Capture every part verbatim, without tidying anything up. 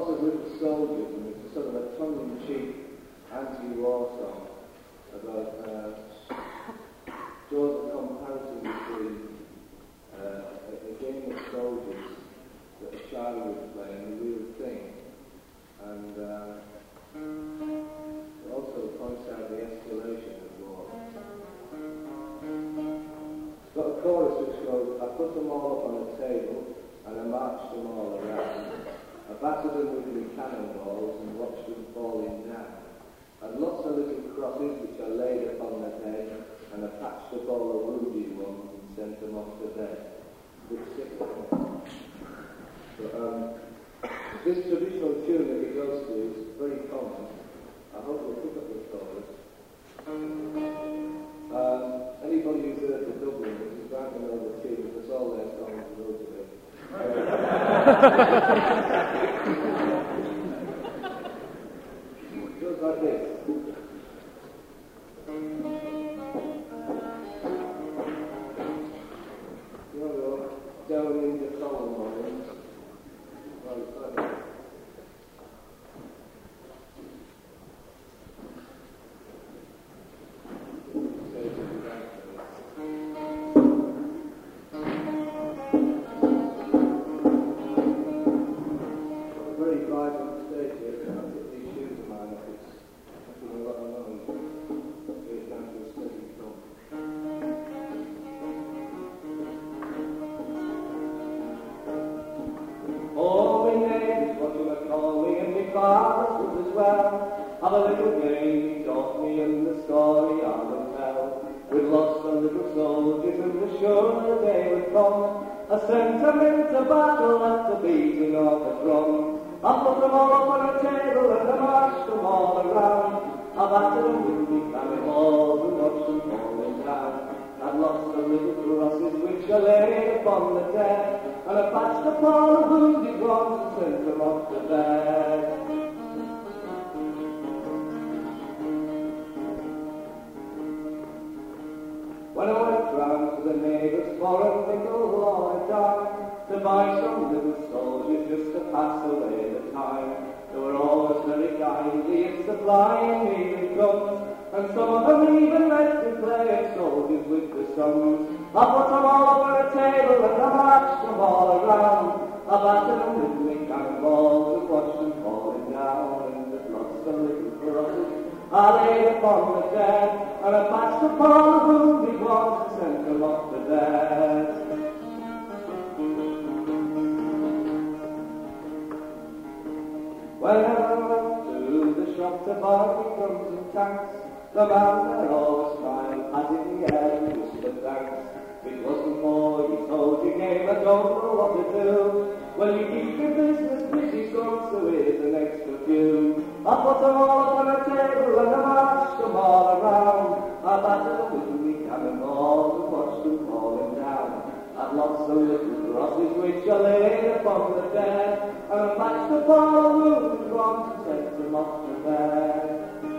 lots of little soldiers, and it's sort of a tongue-in-cheek anti-war song about uh, draws a comparison between uh, a, a game of soldiers that a child would play and a real thing, and uh, it also points out the escalation of war. It's got a chorus which goes, I put them all up on a table and I marched them all around. I battered them with my cannonballs and watched them falling down. And lots of little crosses which I laid upon their head, and I patched up all the wounded ones and sent them off to bed. Good sick of them. But, um, this traditional tune that he goes to is very common. I hope we'll pick up the chorus. Um, anybody who's heard the Dubliners is bound to know the tune because all their songs go to it. It goes like this. You know, down in the coal mines. Well, it's like that. Have a little game, he taught me in the story I would tell. With lots of little soldiers and the sure the day would come. I sent them into battle at the beating of the drum. I put them all up on a table and I marched them all around. I battered them with me cannonballs and watched them falling down. I'd lots of little crosses which I laid upon the dead, and I patched up all the wounded ones and sent them off to bed. When I went round to the neighbours for a nickel or a dime, to buy some little soldiers just to pass away the time, they were always very kindly in supplying me with guns, and some of them even let me play at soldiers with the sons. I put them all over a table and I marched them all around. I battered them with me cannonballs and watched them falling down, and there's lots of little crosses I laid upon the dead, and I patched up all the wounded ones and sent them off to bed. When I went to the shop to buy me guns and tanks, the man there always smiled, patted the air and whispered thanks. It wasn't more, he told you game, I don't know what to do. Well, you keep your business busy, son, so here's an extra few. I put them all up on a table and I marched them all around. I battered them with me cannonballs and watched them falling down. I'd lots of little crosses which I laid upon the dead, and I patched up all the wounded ones and sent them off to bed.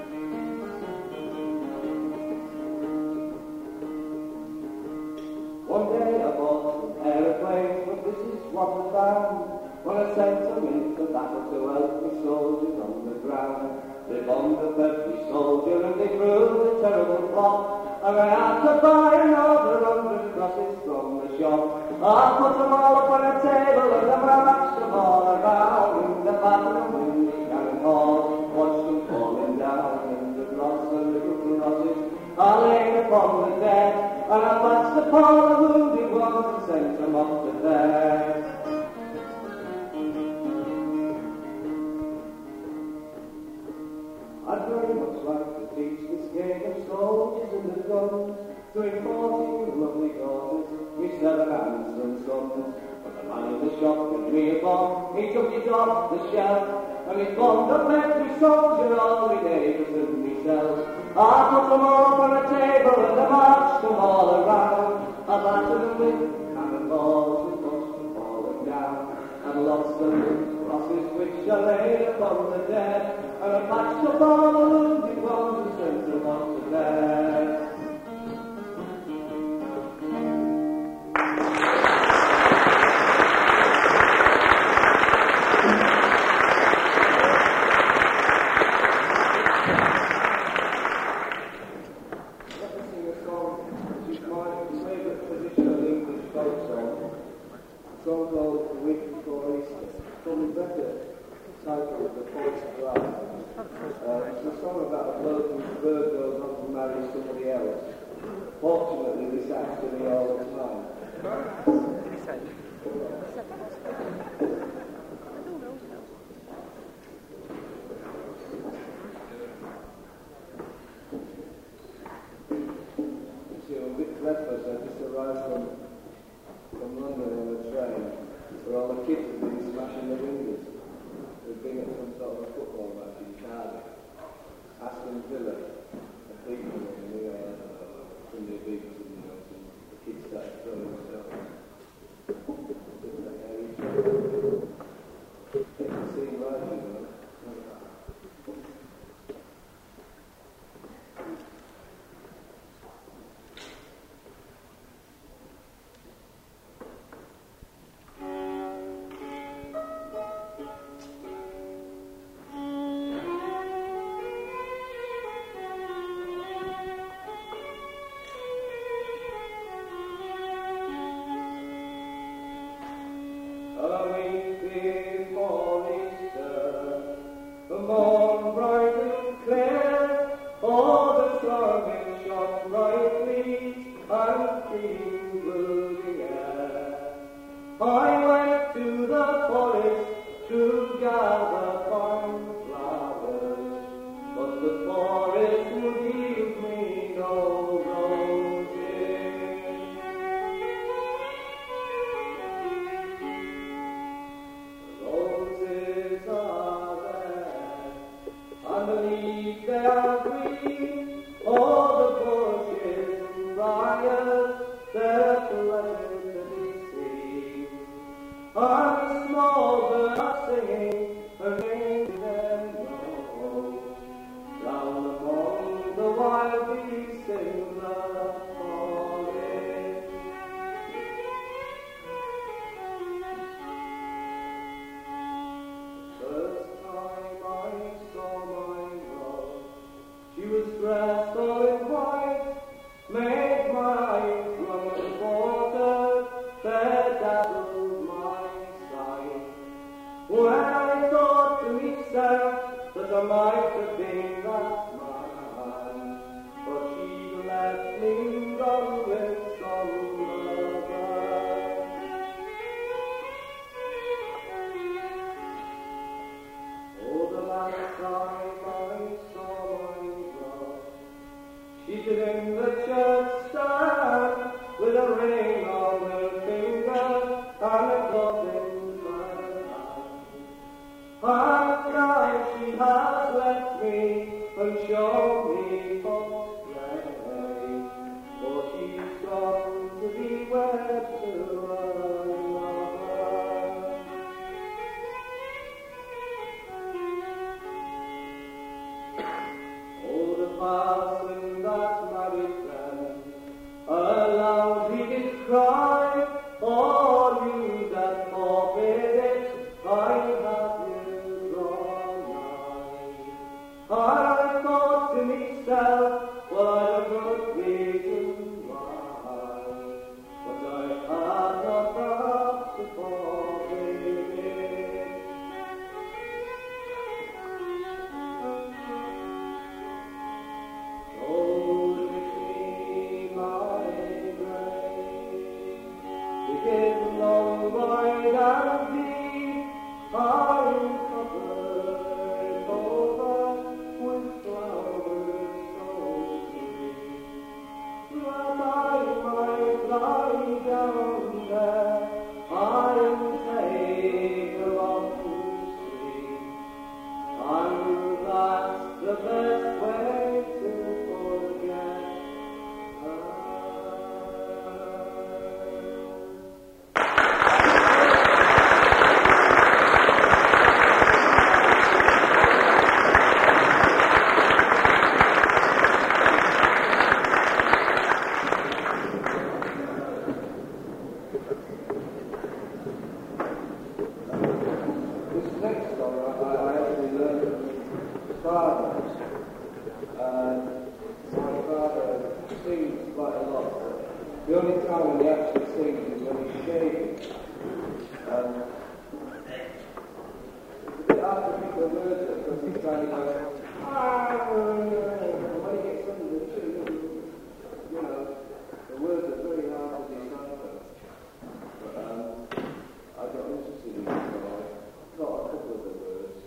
One day I bought some aeroplanes, but this is what I found. When I sent them into battle to help me soldiers on the ground, they bombed up every soldier and they grew a terrible plot, and I had to buy another hundred crosses from the shop. I put them all up on a table and I marched them all around, and I battered them with me cannonballs, watched them falling down, and the lots of little crosses I laid upon the dead, and I patched up all the wounded ones and sent them off to bed. I'd very much like to teach this game of soldiers and the guns to fourteen lovely daughters, with seven handsome sons. But the man in the shop could me a bomb, he took it off the shelf, and he bombed up every soldier, all my neighbours and myself. I put them all up on a table and I marched them all around. I battered them with cannonballs and pushed them falling down, and lots of little crosses which I laid upon the dead, and I patched up all the wounded ones and sent them off to bed. better title of The Poet's Bride. Uh, it's a song about a bloke whose bird goes on to marry somebody else. Fortunately, this happens to me all the time. You see, I'm a bit breathless. I just arrived from, from London on the train, where all the kids have been smashing the windows. They've been at some sort of a football match in Cardiff. Aston Villa have beaten them in the uh, Sunday beats, and you know, some, the kids started throwing themselves. It can seem right, you know. the words that because he's trying to go, ah, when he gets under the tune, you know, the words are very hard to decipher. But um, I got interested in it, so I got a couple of the words.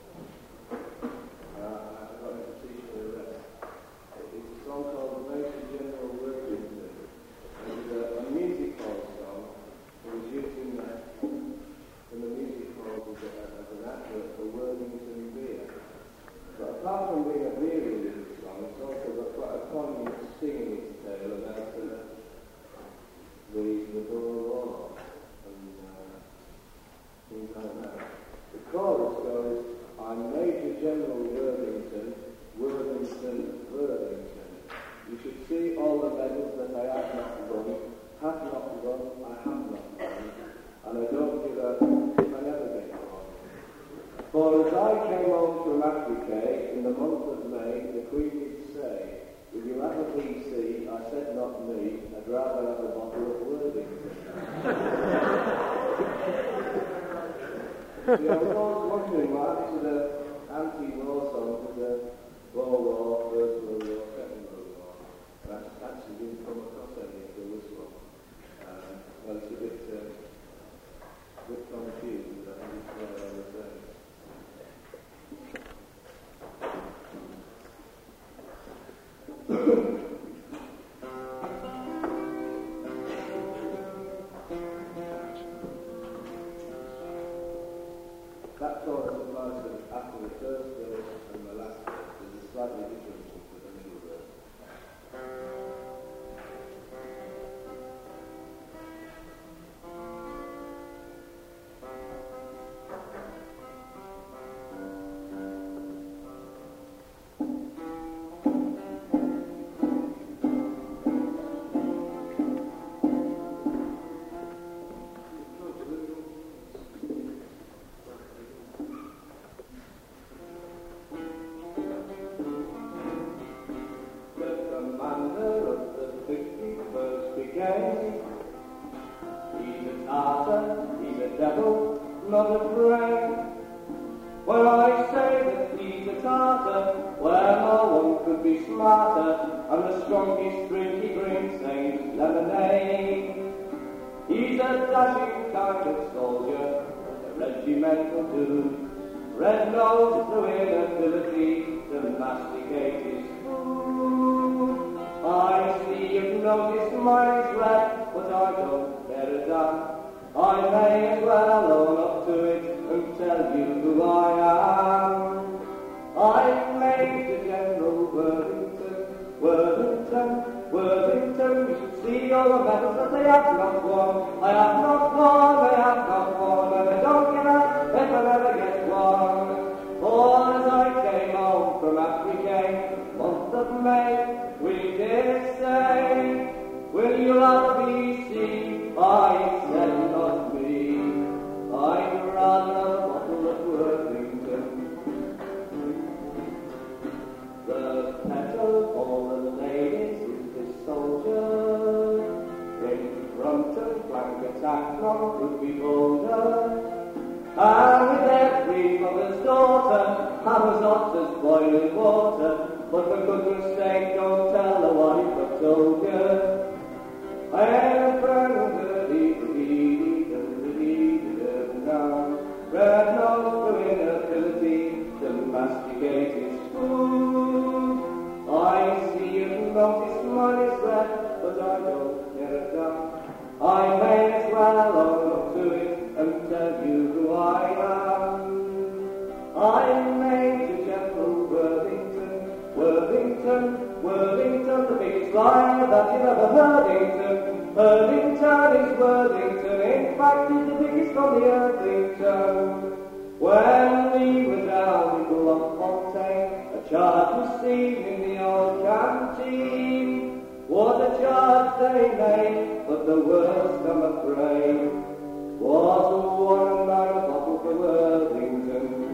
Uh, I got into teaching the rest. It's a song called Major General Worthington. It's a, a music hall song. It was used in the, in the music hall as, a, as an advert for Worthington beer. But apart from being a beer-related song, it's also got quite a poignant sting in its tail about uh, the, the Boer War and uh, things like that. The chorus goes, I'm Major General Worthington, Worthington, Worthington. You should see all the medals that I have not won, have not won, I have not won, and I don't give up if I never get one. For as I came home from Africa in the month of May, the Queen did say, will you have a P C? I said not me, I'd rather have a bottle of Worthington. See, I was always wondering why this is an anti-war song for the World War, First World War, Second World War. I actually didn't come across any until this one. Um, well, it's a bit, uh, a bit confused, but I think it's what I was saying. That chorus applies to after the first verse and the last verse. There's a slightly different one for the middle verse. Red nose through inability to masticate his food. I see you've noticed mine is red, but I don't care a damn. I may as well own up to it and tell you who I am. I'm Major General Worthington, Worthington, Worthington. You should see all the medals that they have not won. I have not won, I have not won, and I don't give up if I never get one. For as I came home from Africa, month of May, we did say, will you have a B C? I said not me. I'd rather a bottle of Worthington. The petal for the ladies is this soldier. In front and flank attack, none could be bolder. And with every mother's daughter, I was hot as boiling water. But for goodness sake, don't tell the wife I told you. I had a friend who dee-dee-dee-dee-dee-dee-dee-dee down. Red nose through inability to masticate his food. I see you've noticed mine is red, but I don't care a damn. I may as well own up to it and tell you who I am. I'm Major General Worthington, Worthington, Worthington, the biggest liar that you've ever heard Worthington. Worthington is Worthington, in fact he's the biggest on the Earthington. When we were down in Bloemfontein, a charge was seen in the old canteen. Was a charge they made, but the worst, I'm afraid, was a one and nine bottle for Worthington.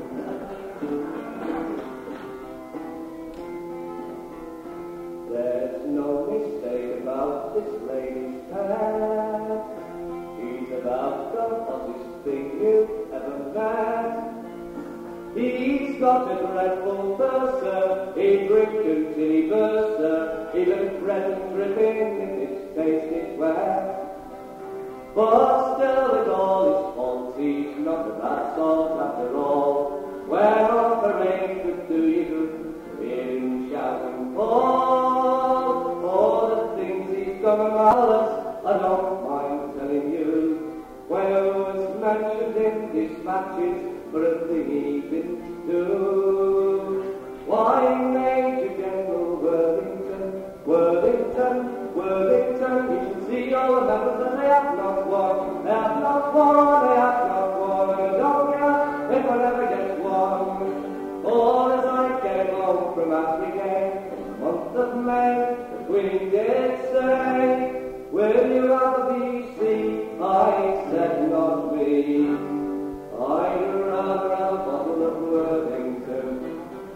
There's no mistake about this lady's past. He's about the hottest thing you've ever met. He's got a dreadful thirst, sir. He'd drink until he burst, sir. Even present dripping if it's tasted wet. But still with all his faults, he's not a bad sort after all. Whereof the rain could do you good, hear him shout and call. All the things he's done are marvellous, I don't mind telling you. When I was mentioned in dispatches for a thing he didn't do. Why, Major General Worthington, Worthington, Worthington, you should see all the members and they have not one, they have not one, they have not one, and I don't care if I never get one. All as I came home from Africa, in the month of May, the Queen did say, will you rather be seen? I said not me. I'd rather have a bottle of Worthington.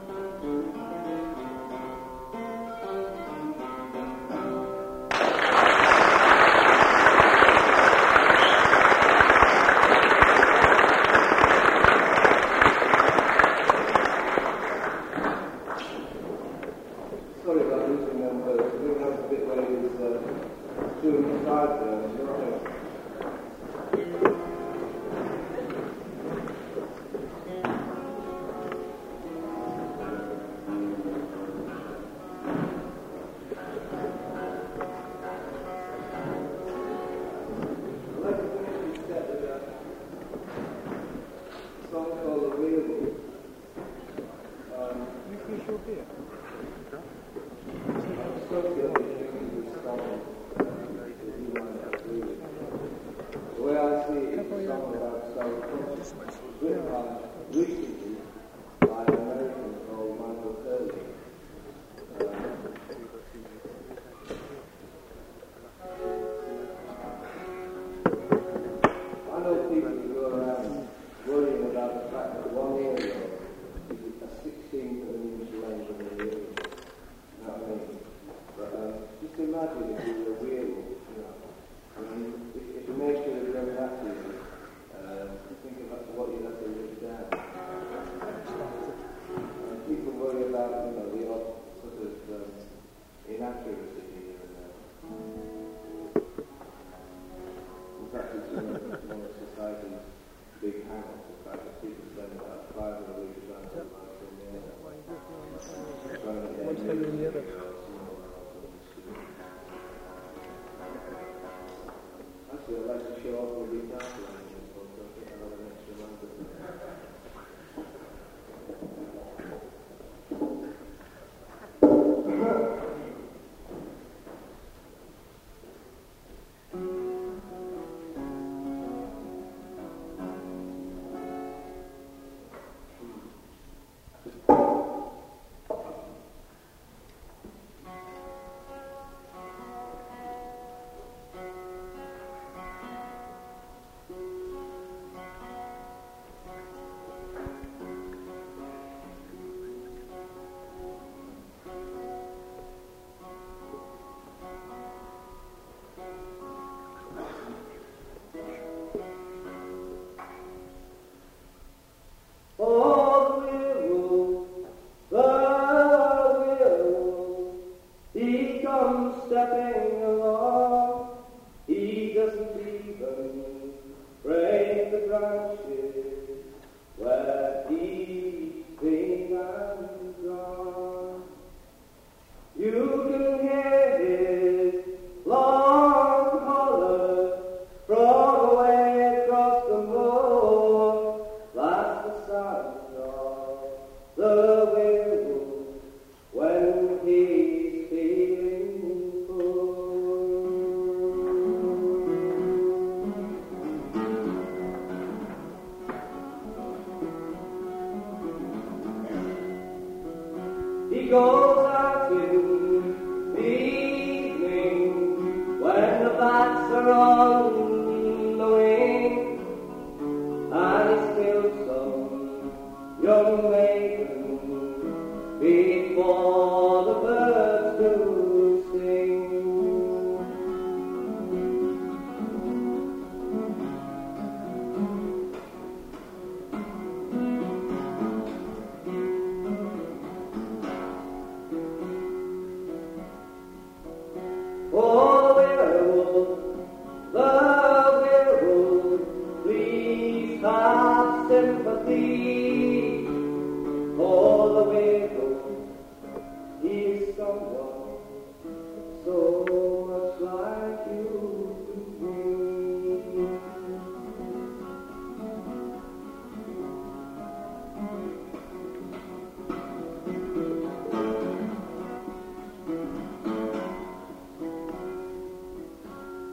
Sorry about losing them, but I think that's a bit where he was uh, doing the side there, you know.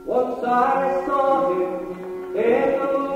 Once I saw him in the